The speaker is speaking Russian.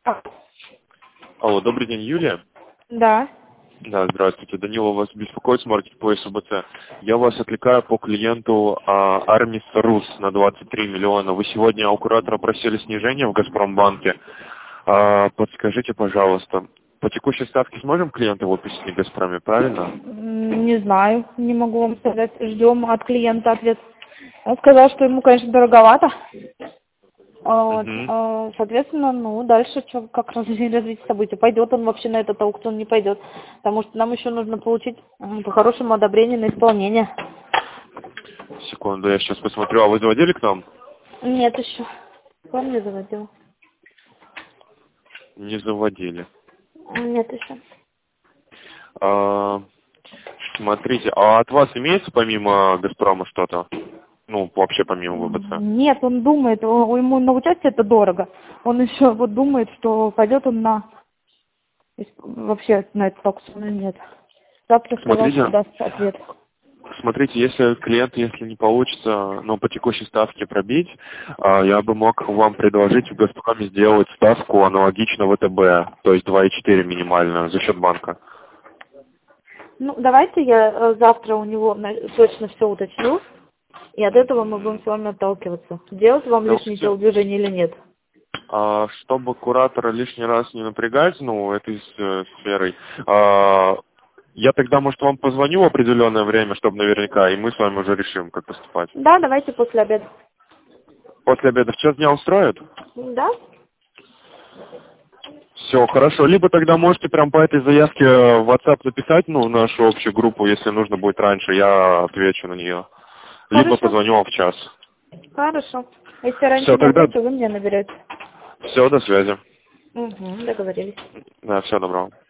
А, Алло, добрый день, Юлия. Да. Да, здравствуйте. Данила вас беспокоит с Marketplace УБЦ. Я вас отвлекаю по клиенту Армис Рус на 23 миллиона. Вы сегодня у куратора просили снижение в Газпромбанке. Подскажите, пожалуйста, по текущей ставке сможем клиента выпустить в Газпроме, правильно? Не знаю, не могу вам сказать. Ждем от клиента ответ. Он сказал, что ему, конечно, дороговато. Вот. Мгм. Соответственно, дальше как развитие событий. Пойдет он вообще на этот аукцион, не пойдет. Потому что нам еще нужно получить по-хорошему одобрение на исполнение. Секунду, я сейчас посмотрю. А вы заводили к нам? Нет еще. Вам не заводил? Не заводили. Нет еще. А, Смотрите, а от вас имеется помимо Газпрома что-то? Ну, вообще помимо ВБЦ? Нет, он думает, ему на участие это дорого. Он еще вот думает, что пойдет он вообще на этот аукцион или нет. Завтра сказал, что Смотрите, даст ответ. если клиент, если не получится, по текущей ставке пробить, я бы мог вам предложить в Газпроме сделать ставку аналогично ВТБ, то есть 2,4 минимально за счет банка. Давайте я завтра у него точно все уточню, и от этого мы будем с вами отталкиваться. Делать вам лишние телодвижения или нет? Чтобы куратора лишний раз не напрягать, этой сферой, я тогда, может, вам позвоню в определенное время, чтобы наверняка, и мы с вами уже решим, как поступать. Да, давайте после обеда. После обеда в час дня устроит? Да? Все, хорошо. Либо тогда можете прям по этой заявке в WhatsApp написать, в нашу общую группу, если нужно будет раньше, я отвечу на нее. Либо Хорошо. позвоню вам в час. Хорошо. Если раньше Все, не тогда отвечу, вы мне наберете. все, до связи. Угу, договорились. Да, всего доброго.